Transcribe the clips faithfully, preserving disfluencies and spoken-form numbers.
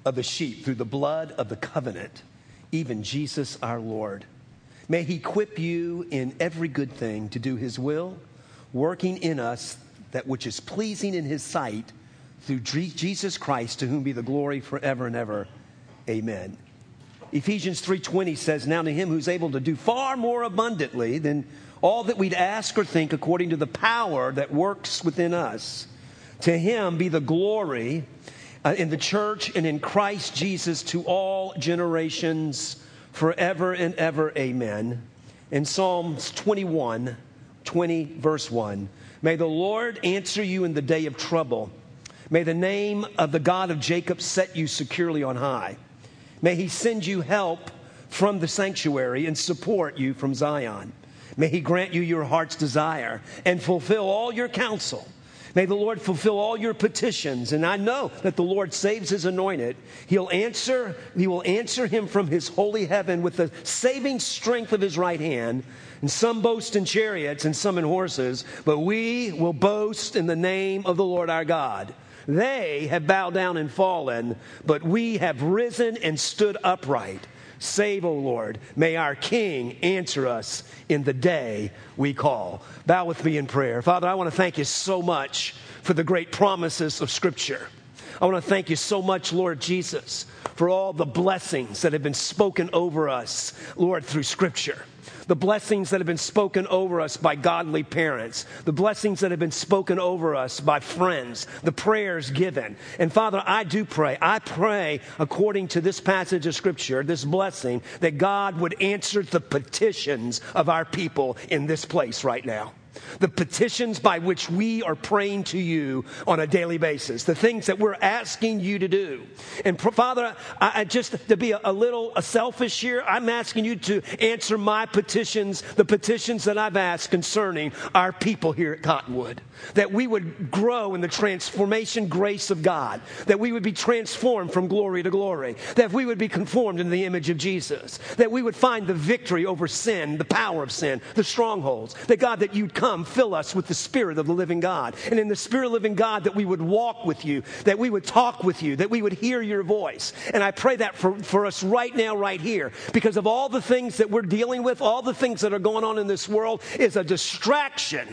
of the sheep through the blood of the covenant, even Jesus our Lord. May he equip you in every good thing to do his will, working in us that which is pleasing in his sight through Jesus Christ, to whom be the glory forever and ever. Amen. Ephesians three twenty says, now to him who's able to do far more abundantly than all that we'd ask or think, according to the power that works within us, to him be the glory uh, in the church and in Christ Jesus to all generations forever and ever. Amen. In Psalms twenty-one, twenty, verse one, may the Lord answer you in the day of trouble. May the name of the God of Jacob set you securely on high. May he send you help from the sanctuary and support you from Zion. May he grant you your heart's desire and fulfill all your counsel. May the Lord fulfill all your petitions. And I know that the Lord saves his anointed. He'll answer, he will answer him from his holy heaven with the saving strength of his right hand. And some boast in chariots and some in horses, but we will boast in the name of the Lord our God. They have bowed down and fallen, but we have risen and stood upright. Save, O Lord. May our King answer us in the day we call. Bow with me in prayer. Father, I want to thank you so much for the great promises of Scripture. I want to thank you so much, Lord Jesus, for all the blessings that have been spoken over us, Lord, through Scripture. The blessings that have been spoken over us by godly parents. The blessings that have been spoken over us by friends. The prayers given. And Father, I do pray. I pray according to this passage of Scripture, this blessing, that God would answer the petitions of our people in this place right now. The petitions by which we are praying to you on a daily basis. The things that we're asking you to do. And Father, I, I just to be a, a little a selfish here, I'm asking you to answer my petitions, the petitions that I've asked concerning our people here at Cottonwood. That we would grow in the transformation grace of God. That we would be transformed from glory to glory. That we would be conformed into the image of Jesus. That we would find the victory over sin, the power of sin, the strongholds. That God, that you'd come fill us with the Spirit of the living God. And in the Spirit of the living God, that we would walk with you, that we would talk with you, that we would hear your voice. And I pray that for, for us right now, right here, because of all the things that we're dealing with, all the things that are going on in this world is a distraction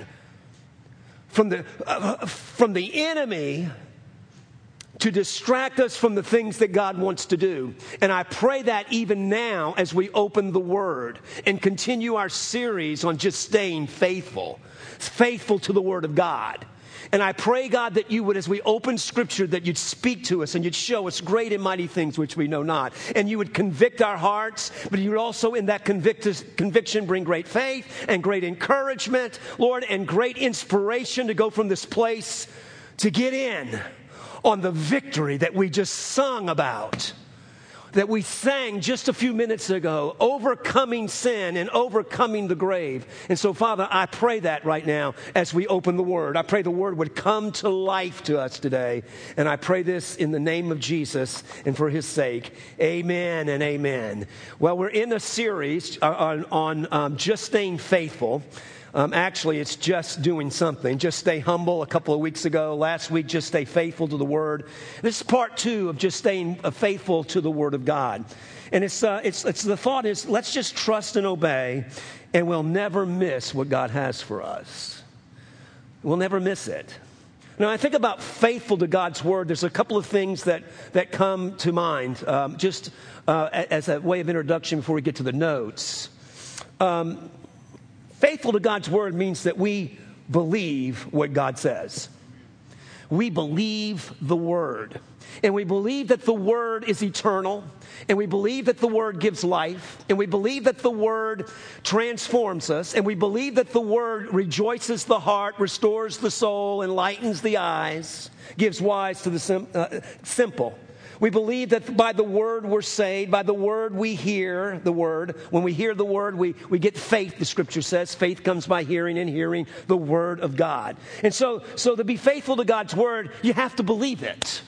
from the, uh, from the enemy to distract us from the things that God wants to do. And I pray that even now as we open the Word and continue our series on just staying faithful, faithful to the Word of God. And I pray, God, that you would, as we open Scripture, that you'd speak to us and you'd show us great and mighty things which we know not. And you would convict our hearts, but you would also in that convict- conviction bring great faith and great encouragement, Lord, and great inspiration to go from this place to get in on the victory that we just sung about, that we sang just a few minutes ago, overcoming sin and overcoming the grave. And so, Father, I pray that right now as we open the Word. I pray the Word would come to life to us today. And I pray this in the name of Jesus and for His sake. Amen and amen. Well, we're in a series on, on um, just staying faithful. Um, actually, it's just doing something. Just stay humble a couple of weeks ago. Last week, just stay faithful to the Word. This is part two of just staying faithful to the Word of God. And it's, uh, it's, it's the thought is, let's just trust and obey, and we'll never miss what God has for us. We'll never miss it. Now, I think about faithful to God's Word. There's a couple of things that, that come to mind, um, just uh, as a way of introduction before we get to the notes. Um Faithful to God's Word means that we believe what God says. We believe the Word. And we believe that the Word is eternal. And we believe that the Word gives life. And we believe that the Word transforms us. And we believe that the Word rejoices the heart, restores the soul, enlightens the eyes, gives wise to the sim- uh, simple. We believe that by the Word we're saved, by the Word we hear the Word. When we hear the Word, we, we get faith, the Scripture says. Faith comes by hearing and hearing the Word of God. And so, so to be faithful to God's Word, you have to believe it.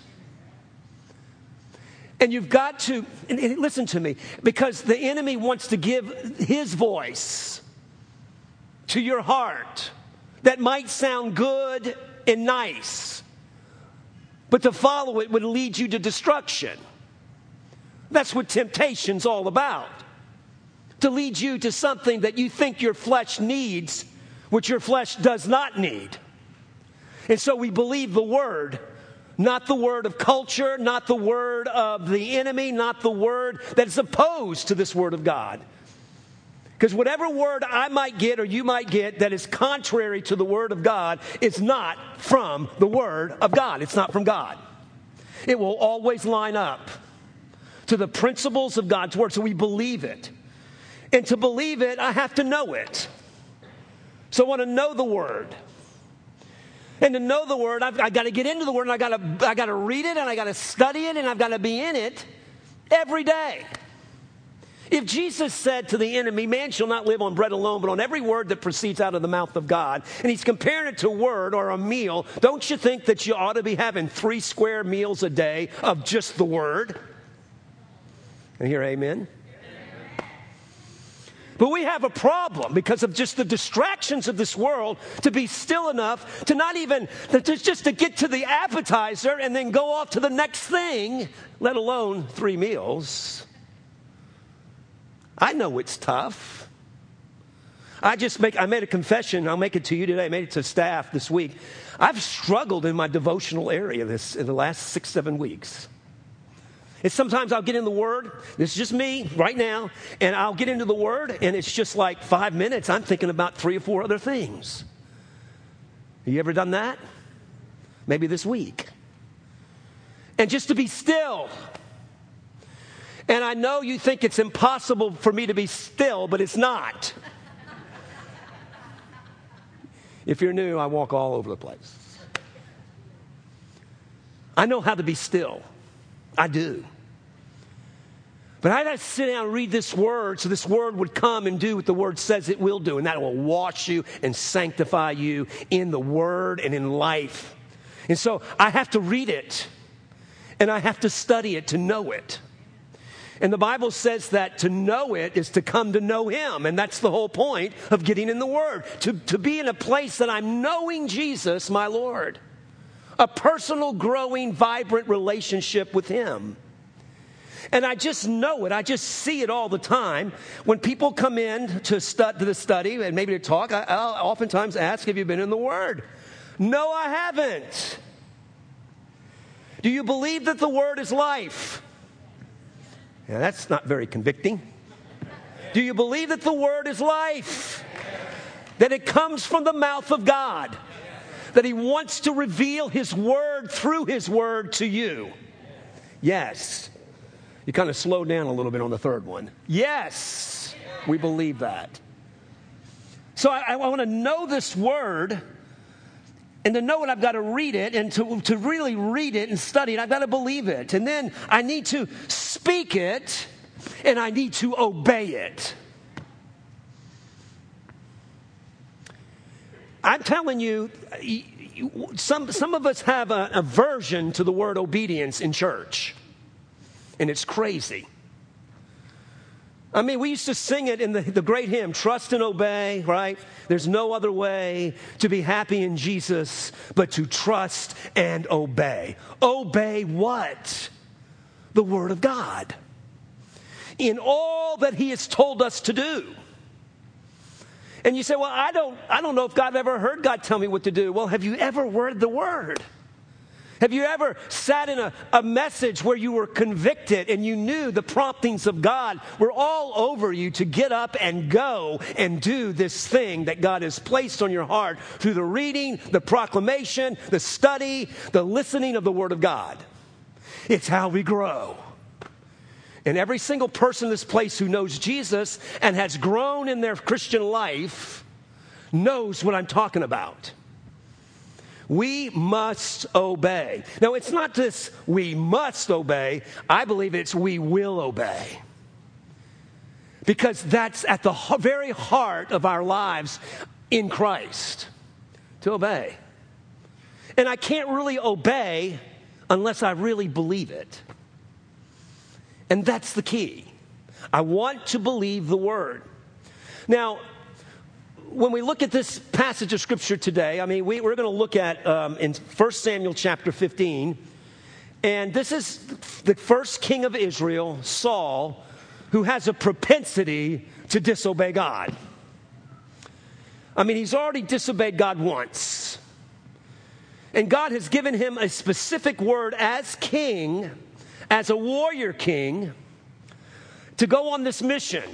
And you've got to, and, and listen to me, because the enemy wants to give his voice to your heart that might sound good and nice. But to follow it would lead you to destruction. That's what temptation's all about. To lead you to something that you think your flesh needs, which your flesh does not need. And so we believe the word, not the word of culture, not the word of the enemy, not the word that is opposed to this word of God. Because whatever word I might get or you might get that is contrary to the word of God is not from the word of God. It's not from God. It will always line up to the principles of God's word. So we believe it. And to believe it, I have to know it. So I want to know the word. And to know the word, I've, I've got to get into the word, and I've got to, I've got to read it, and I've got to study it, and I've got to be in it every day. If Jesus said to the enemy, man shall not live on bread alone, but on every word that proceeds out of the mouth of God, and he's comparing it to a word or a meal, don't you think that you ought to be having three square meals a day of just the word? And hear amen? But we have a problem because of just the distractions of this world to be still enough to not even, to just to get to the appetizer and then go off to the next thing, let alone three meals. I know it's tough. I just make, I made a confession. I'll make it to you today. I made it to staff this week. I've struggled in my devotional area this in the last six, seven weeks. It's sometimes I'll get in the Word. This is just me right now. And I'll get into the Word, and it's just like five minutes. I'm thinking about three or four other things. Have you ever done that? Maybe this week. And just to be still. And I know you think it's impossible for me to be still, but it's not. If you're new, I walk all over the place. I know how to be still. I do. But I had to sit down and read this word so this word would come and do what the word says it will do. And that will wash you and sanctify you in the word and in life. And so I have to read it. And I have to study it to know it. And the Bible says that to know it is to come to know Him. And that's the whole point of getting in the Word. To, to be in a place that I'm knowing Jesus, my Lord. A personal, growing, vibrant relationship with Him. And I just know it. I just see it all the time. When people come in to, stu- to the study and maybe to talk, I, I'll oftentimes ask, have you been in the Word? No, I haven't. Do you believe that the Word is life? Yeah, that's not very convicting. Do you believe that the Word is life? That it comes from the mouth of God? That He wants to reveal His Word through His Word to you? Yes. You kind of slowed down a little bit on the third one. Yes, we believe that. So I, I want to know this Word. And to know it, I've got to read it. And to, to really read it and study it, I've got to believe it. And then I need to speak it. And I need to obey it. I'm telling you, some, some of us have an aversion to the word obedience in church. And it's crazy. I mean, we used to sing it in the, the great hymn, trust and obey, right? There's no other way to be happy in Jesus but to trust and obey. Obey what? The Word of God. In all that He has told us to do. And you say, well, I don't, I don't know if God ever heard God tell me what to do. Well, have you ever read the Word? Have you ever sat in a, a message where you were convicted and you knew the promptings of God were all over you to get up and go and do this thing that God has placed on your heart through the reading, the proclamation, the study, the listening of the Word of God? It's how we grow. And every single person in this place who knows Jesus and has grown in their Christian life knows what I'm talking about. We must obey. Now, it's not this we must obey. I believe it's we will obey. Because that's at the very heart of our lives in Christ, to obey. And I can't really obey unless I really believe it. And that's the key. I want to believe the Word. Now, when we look at this passage of Scripture today, I mean, we, we're going to look at um, in First Samuel chapter fifteen. And this is the first king of Israel, Saul, who has a propensity to disobey God. I mean, he's already disobeyed God once. And God has given him a specific word as king, as a warrior king, to go on this mission.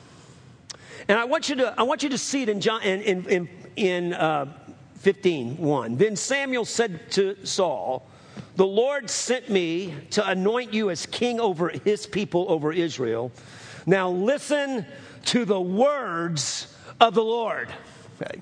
And I want you to, I want you to see it in John, in, in, in, in uh, fifteen one. Then Samuel said to Saul, "The Lord sent me to anoint you as king over his people, over Israel. Now listen to the words of the Lord." Okay.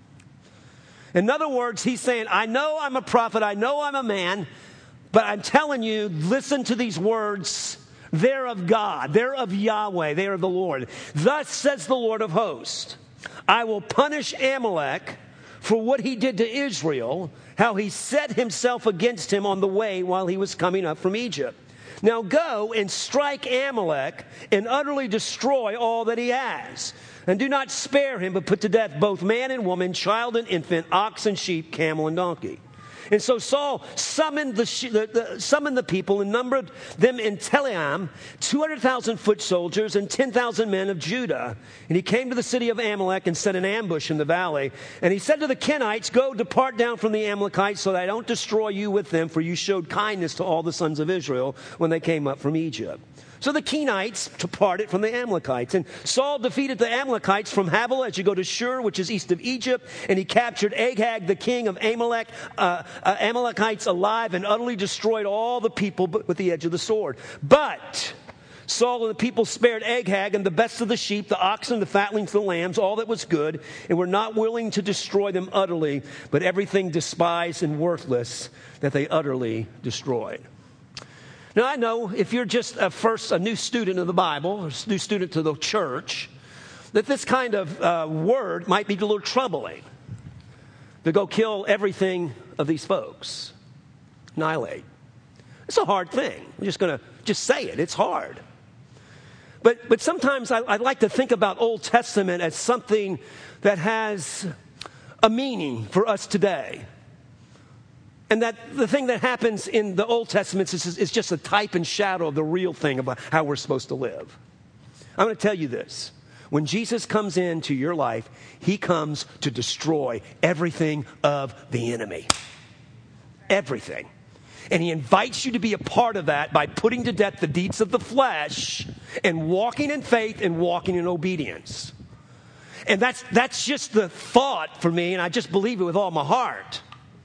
In other words, he's saying, I know I'm a prophet, I know I'm a man, but I'm telling you, listen to these words. They're of God, they're of Yahweh, they're of the Lord. Thus says the Lord of hosts, I will punish Amalek for what he did to Israel, how he set himself against him on the way while he was coming up from Egypt. Now go and strike Amalek and utterly destroy all that he has. And do not spare him, but put to death both man and woman, child and infant, ox and sheep, camel and donkey. And so Saul summoned the, the, the, summoned the people and numbered them in Telaim, two hundred thousand foot soldiers and ten thousand men of Judah. And he came to the city of Amalek and set an ambush in the valley. And he said to the Kenites, go, depart down from the Amalekites so that I don't destroy you with them, for you showed kindness to all the sons of Israel when they came up from Egypt. So the Kenites departed from the Amalekites. And Saul defeated the Amalekites from Havilah as you go to Shur, which is east of Egypt. And he captured Agag, the king of Amalek, uh, uh, Amalekites alive, and utterly destroyed all the people with the edge of the sword. But Saul and the people spared Agag and the best of the sheep, the oxen, the fatlings, the lambs, all that was good, and were not willing to destroy them utterly, but everything despised and worthless that they utterly destroyed. Now, I know if you're just a first, a new student of the Bible, or a new student to the church, that this kind of uh, word might be a little troubling. To go kill everything of these folks. Annihilate. It's a hard thing. I'm just going to just say it. It's hard. But, but sometimes I, I like to think about Old Testament as something that has a meaning for us today. And that the thing that happens in the Old Testament is, is just a type and shadow of the real thing about how we're supposed to live. I'm going to tell you this. When Jesus comes into your life, he comes to destroy everything of the enemy. Everything. And he invites you to be a part of that by putting to death the deeds of the flesh and walking in faith and walking in obedience. And that's, that's just the thought for me, and I just believe it with all my heart.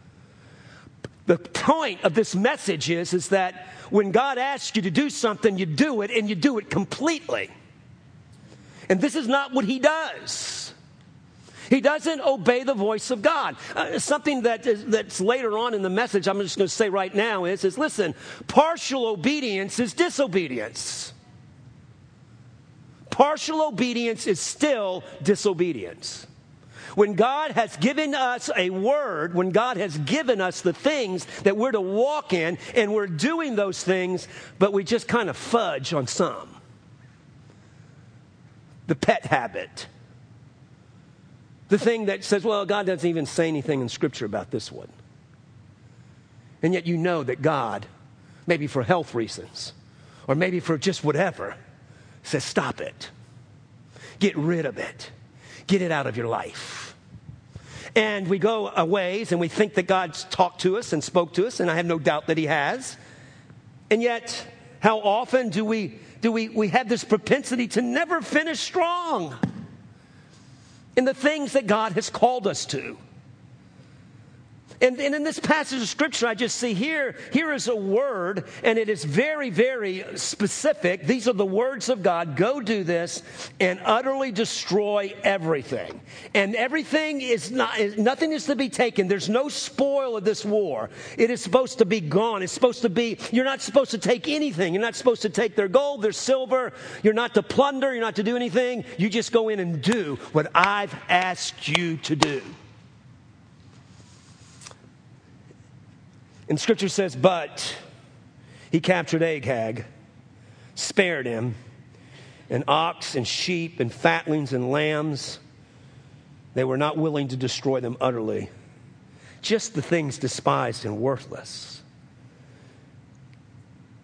The point of this message is, is that when God asks you to do something, you do it, and you do it completely. And this is not what he does. He doesn't obey the voice of God. Uh, something that is, that's later on in the message I'm just going to say right now is, is, listen, partial obedience is disobedience. Partial obedience is still disobedience. When God has given us a word, when God has given us the things that we're to walk in, and we're doing those things, but we just kind of fudge on some. The pet habit. The thing that says, well, God doesn't even say anything in Scripture about this one. And yet you know that God, maybe for health reasons, or maybe for just whatever, says, stop it. Get rid of it. Get it out of your life. And we go a ways and we think that God's talked to us and spoke to us, and I have no doubt that he has. And yet, how often do we do we, we have this propensity to never finish strong in the things that God has called us to? And, and in this passage of Scripture, I just see here, here is a word, and it is very, very specific. These are the words of God. Go do this and utterly destroy everything. And everything is not, nothing is to be taken. There's no spoil of this war. It is supposed to be gone. It's supposed to be, you're not supposed to take anything. You're not supposed to take their gold, their silver. You're not to plunder. You're not to do anything. You just go in and do what I've asked you to do. And Scripture says, but he captured Agag, spared him, and ox and sheep and fatlings and lambs. They were not willing to destroy them utterly. Just the things despised and worthless.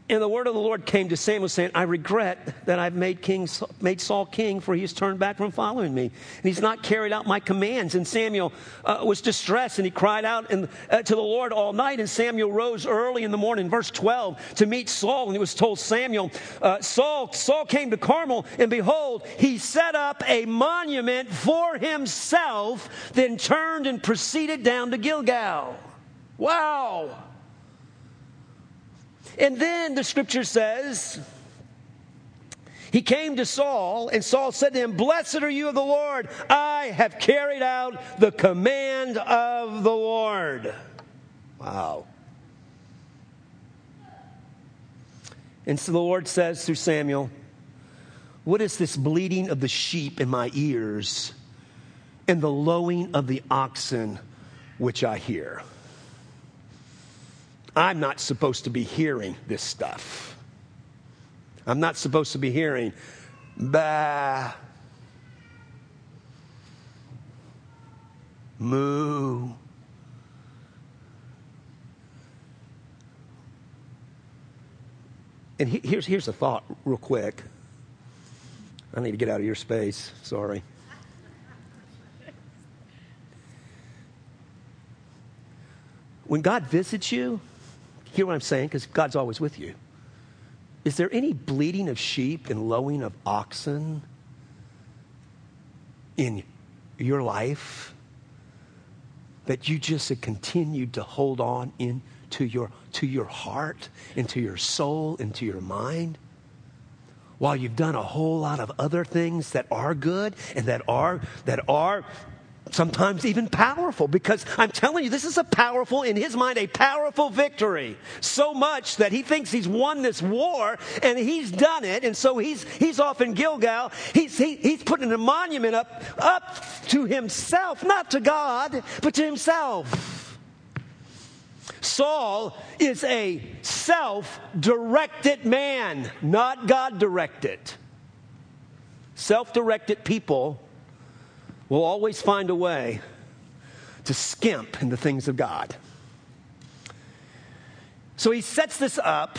And the word of the Lord came to Samuel saying, I regret that I've made King, made Saul king, for he has turned back from following me. And he's not carried out my commands. And Samuel uh, was distressed, and he cried out in, uh, to the Lord all night. And Samuel rose early in the morning, verse twelve, to meet Saul. And he was told, Samuel, uh, Saul, Saul came to Carmel, and behold, he set up a monument for himself, then turned and proceeded down to Gilgal. Wow. And then the scripture says, he came to Saul, and Saul said to him, Blessed are you of the Lord. I have carried out the command of the Lord. Wow. And so the Lord says through Samuel, what is this bleating of the sheep in my ears and the lowing of the oxen which I hear? I'm not supposed to be hearing this stuff. I'm not supposed to be hearing, bah, moo. And he, here's, here's a thought real quick. I need to get out of your space. Sorry. When God visits you, hear what I'm saying? Because God's always with you. Is there any bleating of sheep and lowing of oxen in your life that you just have continued to hold on into your, to your heart, into your soul, into your mind? While you've done a whole lot of other things that are good and that are, that are sometimes even powerful, because I'm telling you, this is a powerful, in his mind, a powerful victory. So much that he thinks he's won this war, and he's done it, and so he's he's off in Gilgal. He's he, he's putting a monument up up to himself, not to God, but to himself. Saul is a self-directed man, not God-directed. Self-directed people will always find a way to skimp in the things of God. So he sets this up,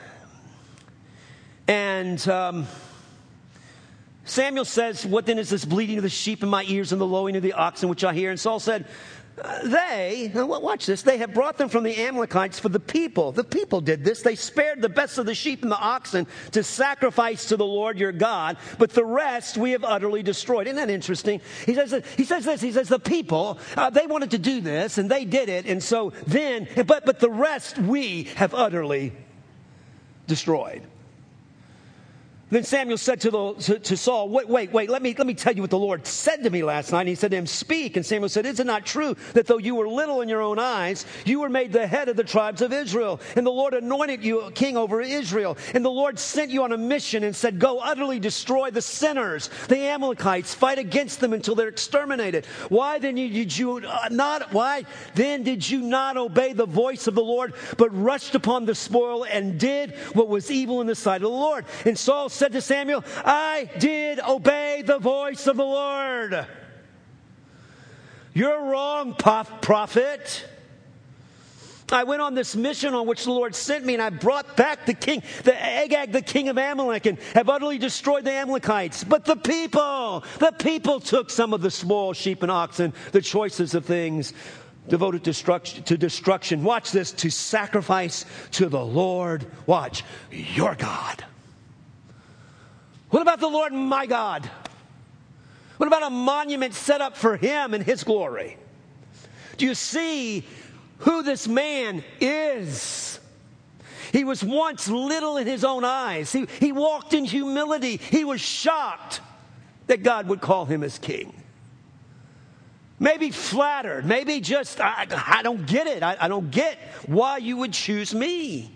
and um, Samuel says, what then is this bleating of the sheep in my ears and the lowing of the oxen which I hear? And Saul said, they, watch this, they have brought them from the Amalekites for the people. The people did this. They spared the best of the sheep and the oxen to sacrifice to the Lord your God, but the rest we have utterly destroyed. Isn't that interesting? He says, he says this, he says the people, uh, they wanted to do this, and they did it, and so then, but, but the rest we have utterly destroyed. Then Samuel said to, the, to, to Saul, wait, wait, wait, let me, let me tell you what the Lord said to me last night. And he said to him, speak. And Samuel said, is it not true that though you were little in your own eyes, you were made the head of the tribes of Israel? And the Lord anointed you king over Israel. And the Lord sent you on a mission and said, go utterly destroy the sinners, the Amalekites, fight against them until they're exterminated. Why then did you not, why then did you not obey the voice of the Lord, but rushed upon the spoil and did what was evil in the sight of the Lord? And Saul said to Samuel, I did obey the voice of the Lord. You're wrong, prophet. I went on this mission on which the Lord sent me, and I brought back the king, the Agag, the king of Amalek, and have utterly destroyed the Amalekites. But the people, the people took some of the small sheep and oxen, the choicest of things, devoted destruction, to destruction. Watch this, to sacrifice to the Lord, watch, your God. What about the Lord my God? What about a monument set up for him and his glory? Do you see who this man is? He was once little in his own eyes. He, he walked in humility. He was shocked that God would call him as king. Maybe flattered. Maybe just, I, I don't get it. I, I don't get why you would choose me.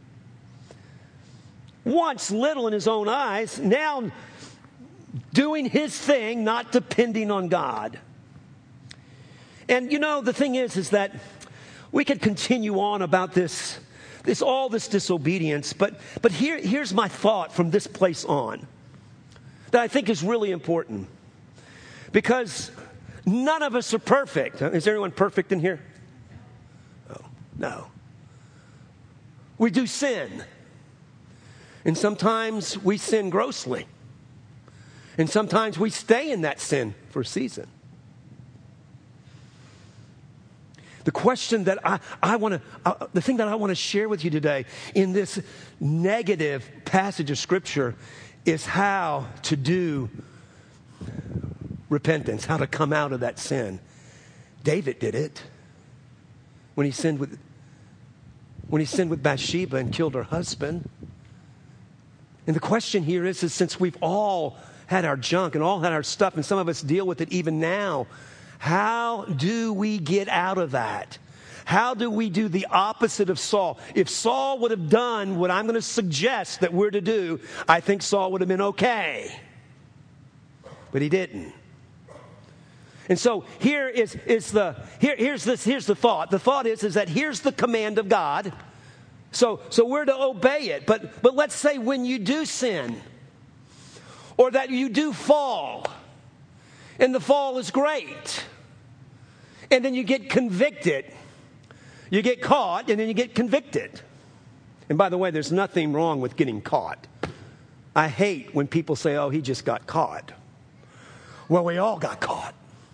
Once little in his own eyes, now doing his thing, not depending on God. And you know, the thing is, is that we could continue on about this, this all this disobedience, but but here, here's my thought from this place on that I think is really important. Because none of us are perfect. Is anyone perfect in here? Oh, no. We do sin. And sometimes we sin grossly. And sometimes we stay in that sin for a season. The question that I, I want to, uh, the thing that I want to share with you today in this negative passage of Scripture is how to do repentance, how to come out of that sin. David did it when he sinned with, when he sinned with Bathsheba and killed her husband. And the question here is, is since we've all had our junk and all had our stuff, and some of us deal with it even now, how do we get out of that? How do we do the opposite of Saul? If Saul would have done what I'm going to suggest that we're to do, I think Saul would have been okay. But he didn't. And so here is, is the here, here's this here's the thought. The thought is, is that here's the command of God. So so we're to obey it. But but let's say when you do sin, or that you do fall, and the fall is great, and then you get convicted. You get caught, and then you get convicted. And by the way, there's nothing wrong with getting caught. I hate when people say, oh, he just got caught. Well, we all got caught.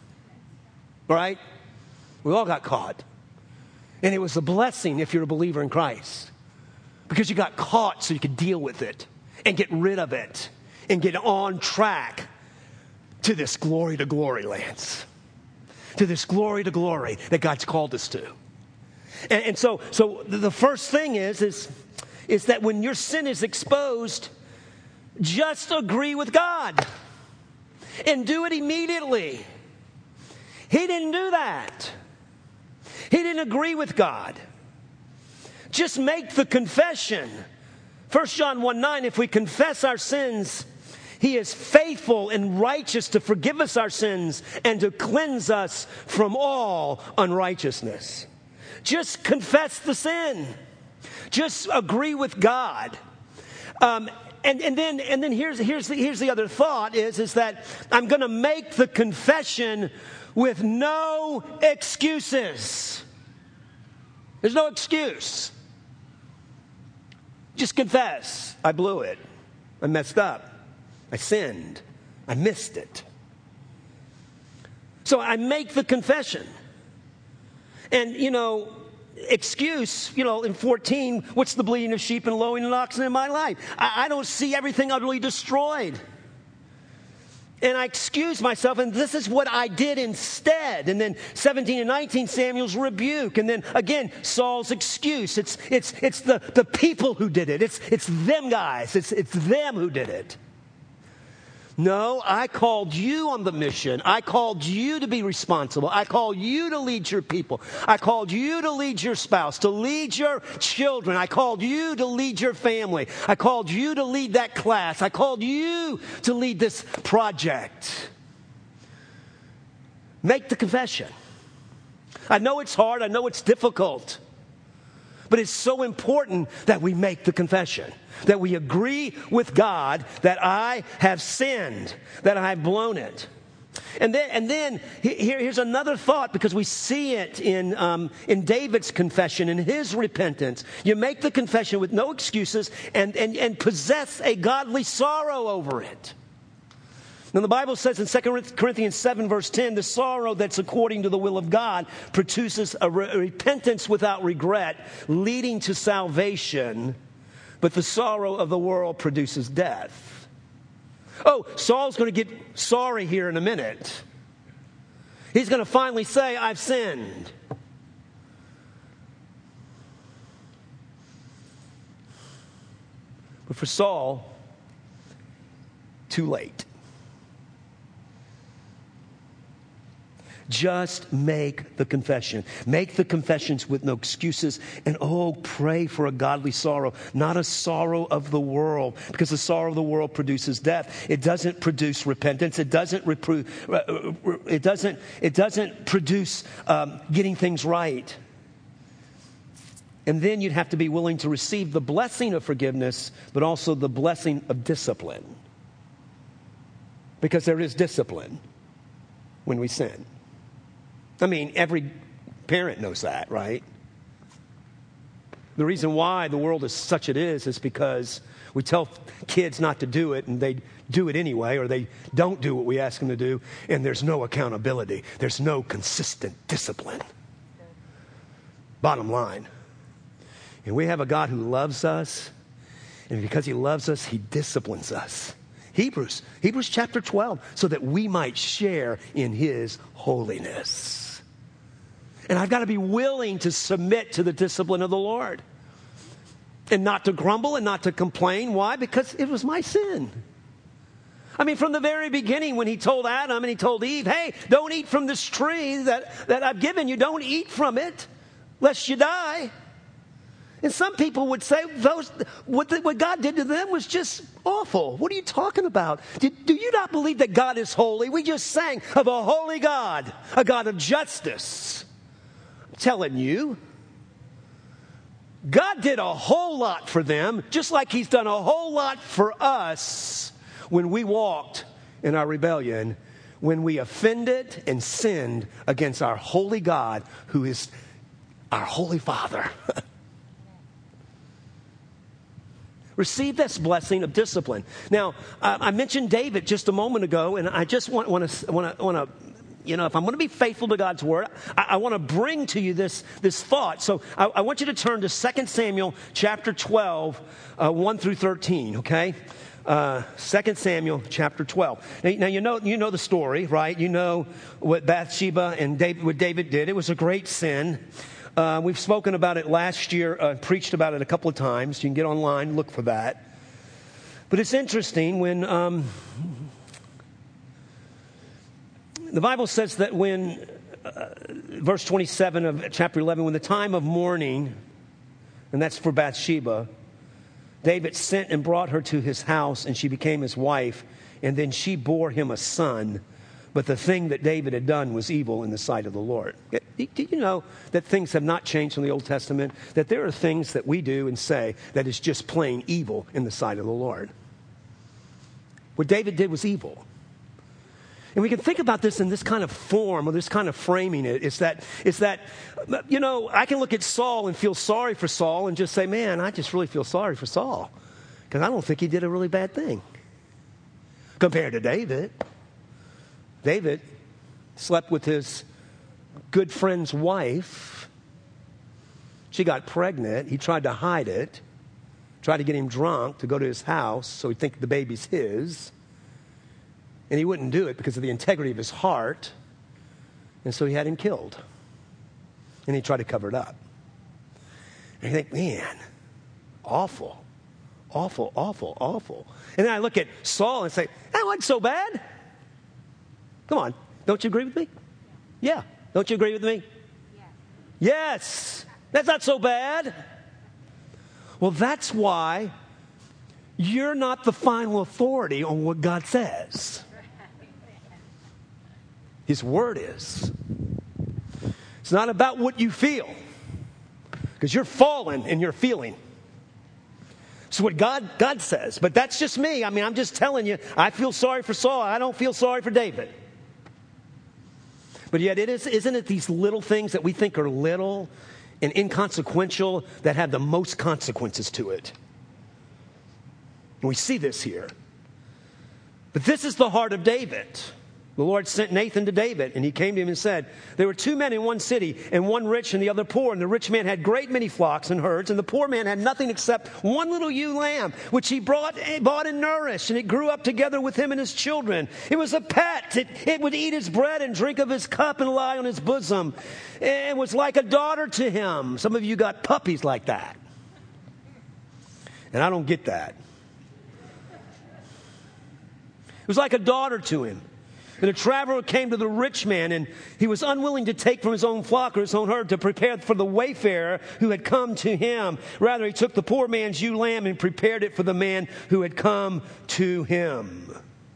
Right? We all got caught. And it was a blessing if you're a believer in Christ. Because you got caught so you could deal with it and get rid of it and get on track to this glory to glory, Lance. To this glory to glory that God's called us to. And, and so, so the first thing is, is, is that when your sin is exposed, just agree with God and do it immediately. He didn't do that. He didn't agree with God. Just make the confession. First John one nine, if we confess our sins, He is faithful and righteous to forgive us our sins and to cleanse us from all unrighteousness. Just confess the sin. Just agree with God. Um, and, and then, and then here's, here's, the, here's the other thought is, is that I'm going to make the confession with no excuses. There's no excuse. Just confess. I blew it. I messed up. I sinned. I missed it. So I make the confession. And, you know, excuse, you know, in fourteen, what's the bleating of sheep and lowing of oxen in my life? I, I don't see everything utterly destroyed. And I excuse myself, and this is what I did instead. And then seventeen and nineteen, Samuel's rebuke. And then, again, Saul's excuse. It's it's it's the, the people who did it. It's it's them guys. It's it's them who did it. No, I called you on the mission. I called you to be responsible. I called you to lead your people. I called you to lead your spouse, to lead your children. I called you to lead your family. I called you to lead that class. I called you to lead this project. Make the confession. I know it's hard. I know it's difficult. But it's so important that we make the confession, that we agree with God that I have sinned, that I have blown it. And then, and then here, here's another thought, because we see it in, um, in David's confession, in his repentance. You make the confession with no excuses and, and, and possess a godly sorrow over it. Now, the Bible says in Second Corinthians seven, verse ten, the sorrow that's according to the will of God produces a re- repentance without regret, leading to salvation, but the sorrow of the world produces death. Oh, Saul's going to get sorry here in a minute. He's going to finally say, I've sinned. But for Saul, too late. Just make the confession. Make the confessions with no excuses. And oh, pray for a godly sorrow, not a sorrow of the world, because the sorrow of the world produces death. It doesn't produce repentance. It doesn't repro- it doesn't it doesn't produce um, getting things right. And then you'd have to be willing to receive the blessing of forgiveness, but also the blessing of discipline. Because there is discipline when we sin. I mean, every parent knows that, right? The reason why the world is such it is is because We tell kids not to do it, and they do it anyway, or they don't do what we ask them to do, and there's no accountability. There's no consistent discipline. Bottom line. And we have a God who loves us, and because he loves us, he disciplines us. Hebrews, Hebrews chapter twelve, so that we might share in his holiness. And I've got to be willing to submit to the discipline of the Lord. And not to grumble and not to complain. Why? Because it was my sin. I mean, from the very beginning when he told Adam and he told Eve, hey, don't eat from this tree that, that I've given you. Don't eat from it, lest you die. And some people would say those what, the, what God did to them was just awful. What are you talking about? Did, do you not believe that God is holy? We just sang of a holy God, a God of justice. I'm telling you. God did a whole lot for them, just like he's done a whole lot for us when we walked in our rebellion, when we offended and sinned against our holy God, who is our holy Father. Receive this blessing of discipline. Now, uh, I mentioned David just a moment ago, and I just want, want to want to want to. You know, if I'm going to be faithful to God's word, I, I want to bring to you this, this thought. So I, I want you to turn to Second Samuel chapter twelve, uh, one through thirteen, okay? Uh, Second Samuel chapter twelve. Now, now, you know you know the story, right? You know what Bathsheba and David, what David did. It was a great sin. Uh, we've spoken about it last year, uh, preached about it a couple of times. You can get online, look for that. But it's interesting when... Um, The Bible says that when, uh, verse twenty-seven of chapter eleven, when the time of mourning, and that's for Bathsheba, David sent and brought her to his house, and she became his wife, and then she bore him a son. But the thing that David had done was evil in the sight of the Lord. Did you know that things have not changed from the Old Testament? That there are things that we do and say that is just plain evil in the sight of the Lord. What David did was evil. And we can think about this in this kind of form, or this kind of framing it. It's that, it's that, you know, I can look at Saul and feel sorry for Saul and just say, man, I just really feel sorry for Saul. Because I don't think he did a really bad thing. Compared to David. David slept with his good friend's wife. She got pregnant. He tried to hide it. Tried to get him drunk to go to his house so he'd think the baby's his. And he wouldn't do it because of the integrity of his heart. And so he had him killed. And he tried to cover it up. And you think, man, awful, awful, awful, awful. And then I look at Saul and say, that wasn't so bad. Come on, don't you agree with me? Yeah, don't you agree with me? Yes, that's not so bad. Well, that's why you're not the final authority on what God says. His word is. It's not about what you feel. Because you're fallen and you're feeling. It's what God, God says. But that's just me. I mean, I'm just telling you, I feel sorry for Saul. I don't feel sorry for David. But yet, it is, isn't it these little things that we think are little and inconsequential that have the most consequences to it? And we see this here. But this is the heart of David. The Lord sent Nathan to David, and he came to him and said, there were two men in one city, and one rich and the other poor. And the rich man had great many flocks and herds, and the poor man had nothing except one little ewe lamb, which he brought, bought and nourished, and it grew up together with him and his children. It was a pet. It, it would eat his bread and drink of his cup and lie on his bosom. It was like a daughter to him. Some of you got puppies like that. And I don't get that. It was like a daughter to him. And a traveler came to the rich man, and he was unwilling to take from his own flock or his own herd to prepare for the wayfarer who had come to him. Rather, he took the poor man's ewe lamb and prepared it for the man who had come to him.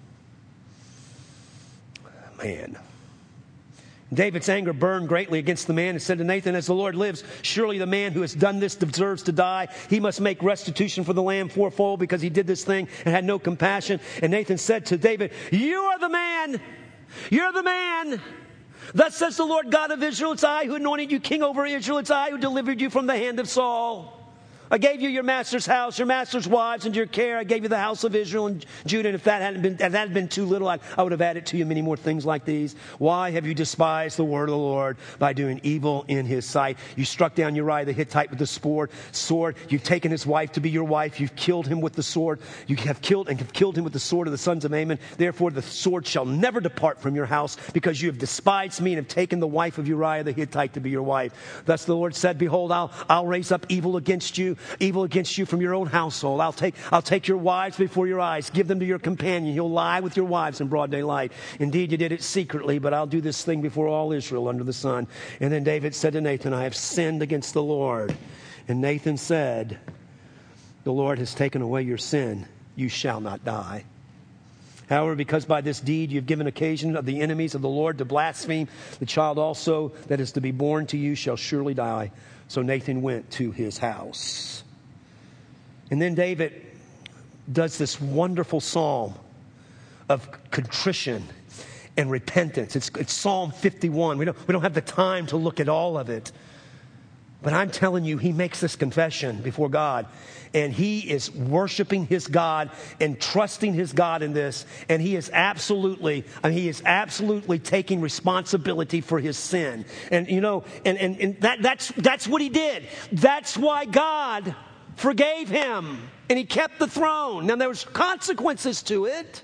Man. David's anger burned greatly against the man and said to Nathan, as the Lord lives, surely the man who has done this deserves to die. He must make restitution for the lamb fourfold because he did this thing and had no compassion. And Nathan said to David, you are the man. You're the man. Thus says the Lord God of Israel, it's I who anointed you king over Israel. It's I who delivered you from the hand of Saul. I gave you your master's house, your master's wives into your care. I gave you the house of Israel and Judah. And if that hadn't been, if that hadn't been too little, I, I would have added to you many more things like these. Why have you despised the word of the Lord by doing evil in his sight? You struck down Uriah the Hittite with the sword. Sword. You've taken his wife to be your wife. You've killed him with the sword. You have killed and have killed him with the sword of the sons of Ammon. Therefore, the sword shall never depart from your house, because you have despised me and have taken the wife of Uriah the Hittite to be your wife. Thus the Lord said, behold, I'll, I'll raise up evil against you, evil against you from your own household. I'll take, I'll take your wives before your eyes, give them to your companion. You'll lie with your wives in broad daylight. Indeed, you did it secretly, but I'll do this thing before all Israel under the sun. And then David said to Nathan, I have sinned against the Lord. And Nathan said, the Lord has taken away your sin. You shall not die. However, because by this deed you've given occasion of the enemies of the Lord to blaspheme, the child also that is to be born to you shall surely die. So Nathan went to his house. And then David does this wonderful psalm of contrition and repentance. It's, it's Psalm fifty-one. We don't, we don't have the time to look at all of it. But I'm telling you, he makes this confession before God. And he is worshiping his God and trusting his God in this. And he is absolutely, I mean, he is absolutely taking responsibility for his sin. And, you know, and, and, and that, that's, that's what he did. That's why God forgave him. And he kept the throne. Now, there was consequences to it.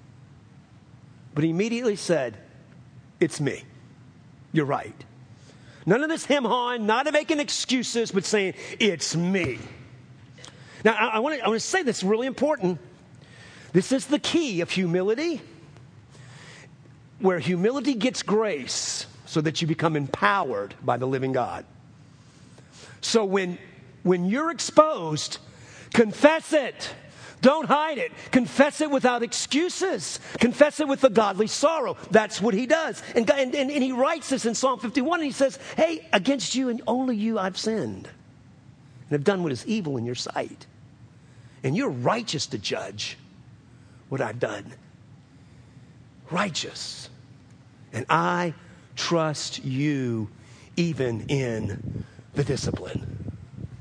But he immediately said, it's me. You're right. None of this hem-hawing, not making excuses, but saying, it's me. Now, I, I want to I want to say this is really important. This is the key of humility, where humility gets grace so that you become empowered by the living God. So when, when you're exposed, confess it. Don't hide it. Confess it without excuses. Confess it with a godly sorrow. That's what he does. And, and, and he writes this in Psalm fifty-one, and he says, hey, against you and only you I've sinned, and have done what is evil in your sight. And you're righteous to judge what I've done. Righteous. And I trust you even in the discipline.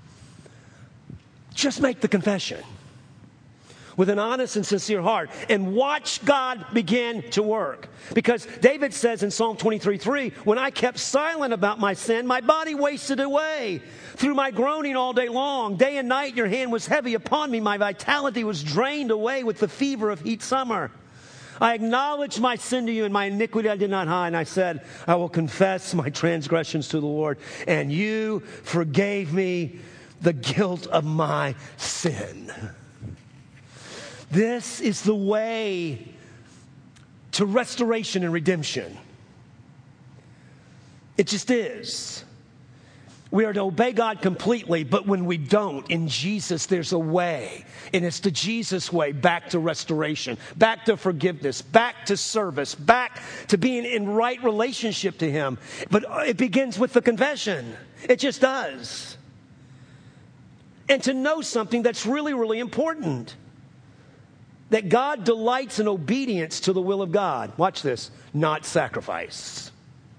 Just make the confession with an honest and sincere heart, and watch God begin to work. Because David says in Psalm twenty-three three, when I kept silent about my sin, my body wasted away through my groaning all day long. Day and night your hand was heavy upon me. My vitality was drained away with the fever of heat summer. I acknowledged my sin to you, and my iniquity I did not hide. And I said, I will confess my transgressions to the Lord, and you forgave me the guilt of my sin. This is the way to restoration and redemption. It just is. We are to obey God completely, but when we don't, in Jesus, there's a way. And it's the Jesus way back to restoration, back to forgiveness, back to service, back to being in right relationship to him. But it begins with the confession. It just does. And to know something that's really, really important. That God delights in obedience to the will of God. Watch this. Not sacrifice.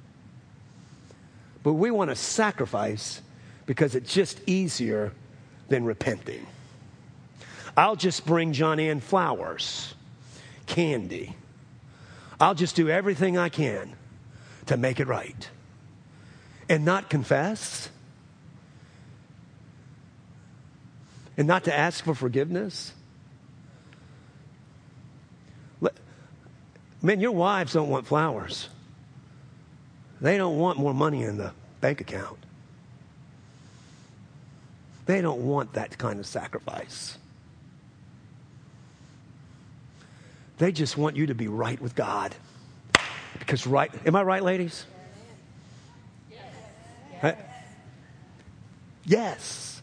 But we want to sacrifice because it's just easier than repenting. I'll just bring John Ann flowers, candy. I'll just do everything I can to make it right. And not confess. And not to ask for forgiveness. Man, your wives don't want flowers. They don't want more money in the bank account. They don't want that kind of sacrifice. They just want you to be right with God. Because right, am I right, ladies? Yes. Yes. Yes.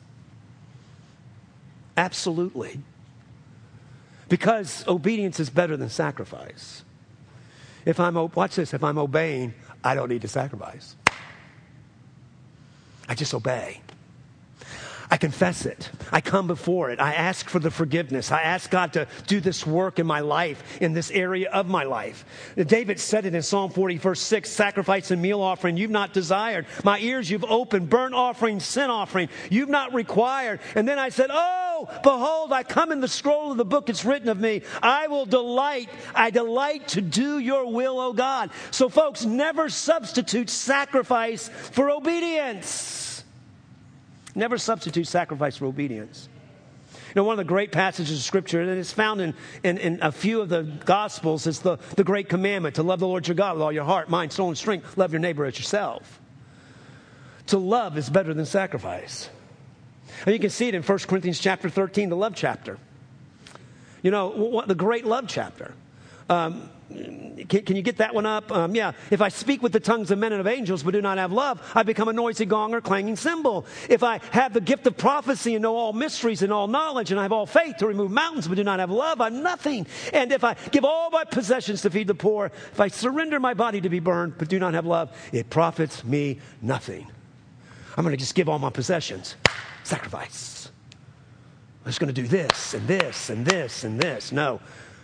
Absolutely. Because obedience is better than sacrifice. If I'm, watch this, if I'm obeying, I don't need to sacrifice. I just obey. I confess it. I come before it. I ask for the forgiveness. I ask God to do this work in my life, in this area of my life. David said it in Psalm forty, verse six, sacrifice and meal offering you've not desired. My ears you've opened, burnt offering, sin offering you've not required. And then I said, oh, behold, I come in the scroll of the book it's written of me. I will delight, I delight to do your will, O God. So folks, never substitute sacrifice for obedience. Never substitute sacrifice for obedience. You know, one of the great passages of Scripture, and it's found in, in, in a few of the Gospels, is the, the great commandment to love the Lord your God with all your heart, mind, soul, and strength. Love your neighbor as yourself. To love is better than sacrifice. And you can see it in First Corinthians chapter thirteen, the love chapter. You know, what, the great love chapter. Um, can, can you get that one up? Um, yeah. If I speak with the tongues of men and of angels but do not have love, I become a noisy gong or clanging cymbal. If I have the gift of prophecy and know all mysteries and all knowledge, and I have all faith to remove mountains but do not have love, I'm nothing. And if I give all my possessions to feed the poor, if I surrender my body to be burned but do not have love, it profits me nothing. I'm going to just give all my possessions. Sacrifice. I'm just going to do this and this and this and this. No.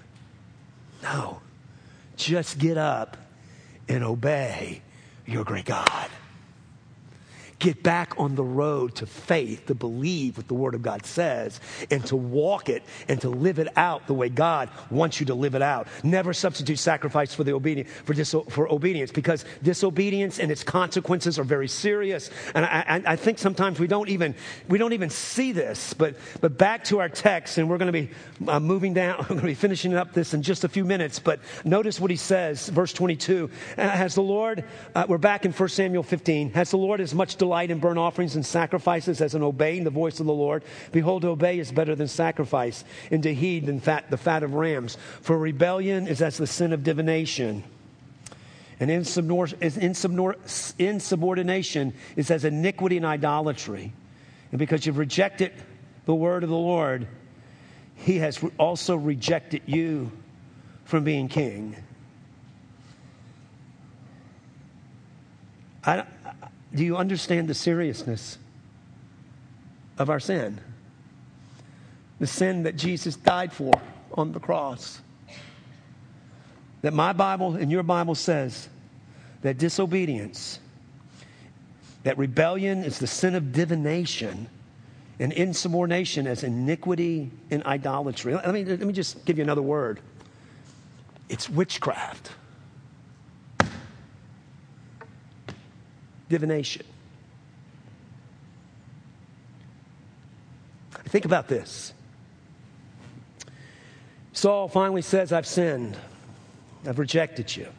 No. Just get up and obey your great God. Get back on the road to faith, to believe what the Word of God says, and to walk it and to live it out the way God wants you to live it out. Never substitute sacrifice for the obedient for dis, for obedience, because disobedience and its consequences are very serious. And I, I, I think sometimes we don't even we don't even see this. But but back to our text, and we're going to be uh, moving down. We're going to be finishing up this in just a few minutes. But notice what he says, verse twenty-two. Uh, has the Lord? Uh, we're back in First Samuel fifteen. Has the Lord as much delight in burnt offerings and sacrifices as in obeying the voice of the Lord? Behold, to obey is better than sacrifice, and to heed than fat, the fat of rams. For rebellion is as the sin of divination, and insubordination is as iniquity and idolatry. And because you've rejected the word of the Lord, he has also rejected you from being king. I Do you understand the seriousness of our sin? The sin that Jesus died for on the cross. That my Bible and your Bible says that disobedience, that rebellion is the sin of divination, and insubordination as iniquity and idolatry. Let me, let me just give you another word. It's witchcraft. Divination. Think about this. Saul finally says, I've sinned. I've rejected you.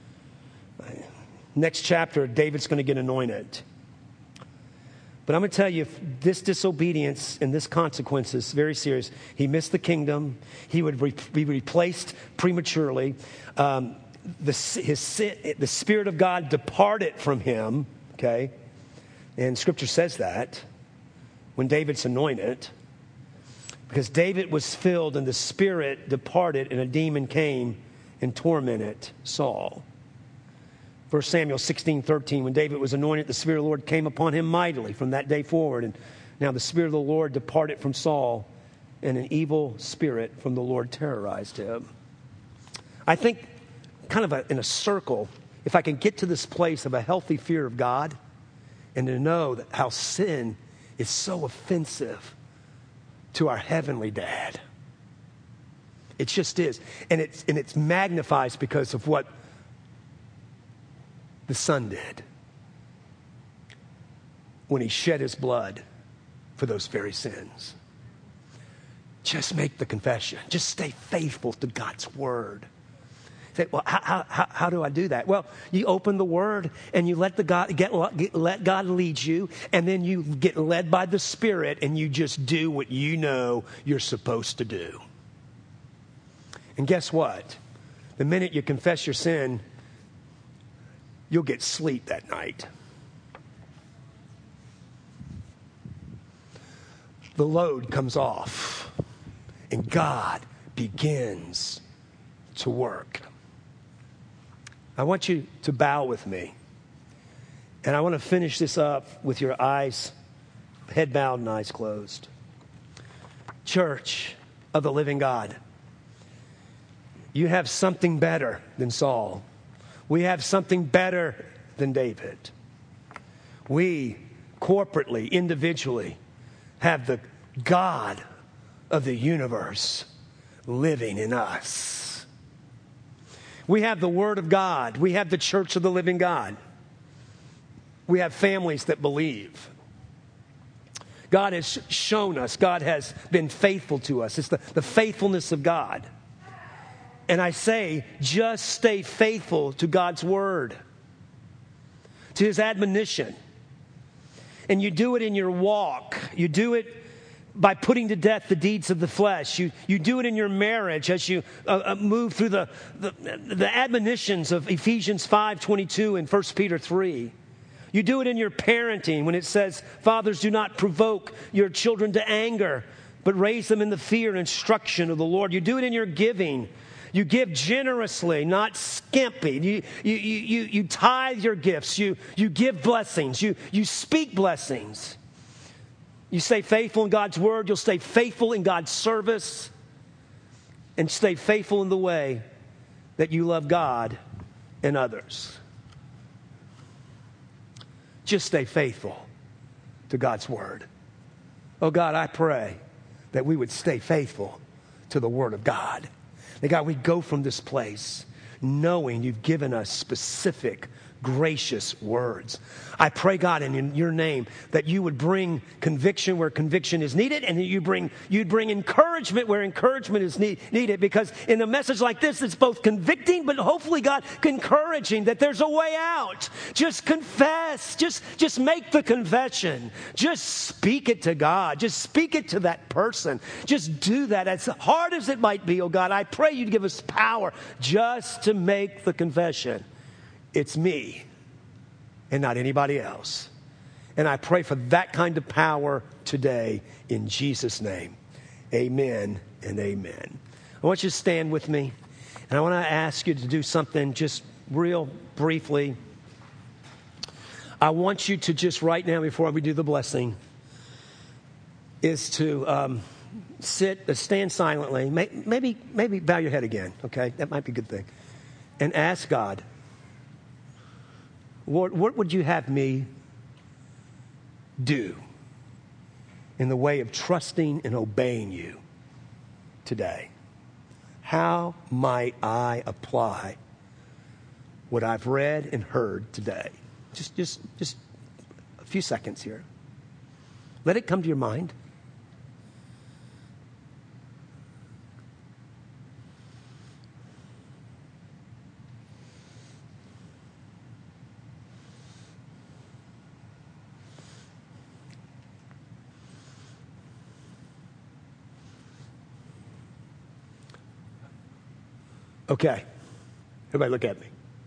Next chapter, David's going to get anointed. But I'm going to tell you, if this disobedience and this consequence is very serious. He missed the kingdom. He would re- be replaced prematurely. Um, the, his, the Spirit of God departed from him. Okay, and Scripture says that when David's anointed, because David was filled and the Spirit departed and a demon came and tormented Saul. First Samuel sixteen thirteen, when David was anointed, the Spirit of the Lord came upon him mightily from that day forward. And now the Spirit of the Lord departed from Saul, and an evil spirit from the Lord terrorized him. I think kind of a, in a circle, if I can get to this place of a healthy fear of God and to know that how sin is so offensive to our heavenly dad. It just is. And it's, and it's magnified because of what the Son did when he shed his blood for those very sins. Just make the confession. Just stay faithful to God's word. Say, well, how, how, how do I do that? Well, you open the Word and you let the God get, get let God lead you, and then you get led by the Spirit and you just do what you know you're supposed to do. And guess what? The minute you confess your sin, you'll get sleep that night. The load comes off, and God begins to work. I want you to bow with me. And I want to finish this up with your eyes head bowed and eyes closed. Church of the living God, you have something better than Saul. We have something better than David. We, corporately, individually, have the God of the universe living in us. We have the Word of God. We have the church of the living God. We have families that believe. God has shown us. God has been faithful to us. It's the, the faithfulness of God. And I say, just stay faithful to God's Word, to His admonition. And you do it in your walk. You do it by putting to death the deeds of the flesh. You, you do it in your marriage as you uh, move through the, the, the admonitions of Ephesians five twenty-two and First Peter three. You do it in your parenting when it says, fathers, do not provoke your children to anger, but raise them in the fear and instruction of the Lord. You do it in your giving. You give generously, not skimpy. You, you, you, you tithe your gifts. You, you give blessings. You, you speak blessings. You stay faithful in God's Word. You'll stay faithful in God's service. And stay faithful in the way that you love God and others. Just stay faithful to God's Word. Oh God, I pray that we would stay faithful to the Word of God. That God, we go from this place knowing you've given us specific, gracious words. I pray, God, in your name, that you would bring conviction where conviction is needed, and that you bring, you'd bring encouragement where encouragement is need, needed. Because in a message like this, it's both convicting, but hopefully, God, encouraging that there's a way out. Just confess. Just, just make the confession. Just speak it to God. Just speak it to that person. Just do that. As hard as it might be, oh God, I pray you'd give us power just to make the confession. It's me and not anybody else. And I pray for that kind of power today in Jesus' name. Amen and amen. I want you to stand with me. And I want to ask you to do something just real briefly. I want you to just right now, before we do the blessing, is to um, sit, uh, stand silently. Maybe, maybe bow your head again, okay? That might be a good thing. And ask God, Lord, what would you have me do in the way of trusting and obeying you today? How might I apply what I've read and heard today? Just, just, just a few seconds here. Let it come to your mind. Okay. Everybody look at me.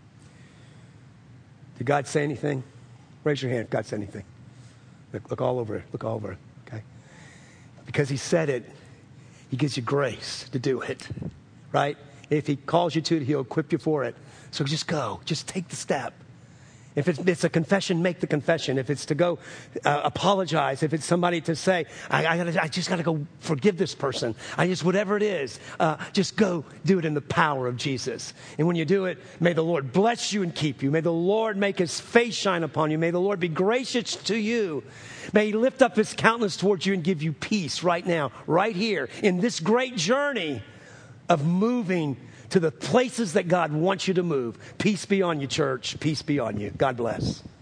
Did God say anything? Raise your hand if God said anything. Look, look all over. Look all over. Okay. Because he said it, he gives you grace to do it. Right? If he calls you to it, he'll equip you for it. So just go. Just take the step. If it's, it's a confession, make the confession. If it's to go uh, apologize, if it's somebody to say, I, I, gotta, I just got to go forgive this person. I just, whatever it is, uh, just go do it in the power of Jesus. And when you do it, may the Lord bless you and keep you. May the Lord make his face shine upon you. May the Lord be gracious to you. May he lift up his countenance towards you and give you peace right now, right here, in this great journey of moving to the places that God wants you to move. Peace be on you, church. Peace be on you. God bless.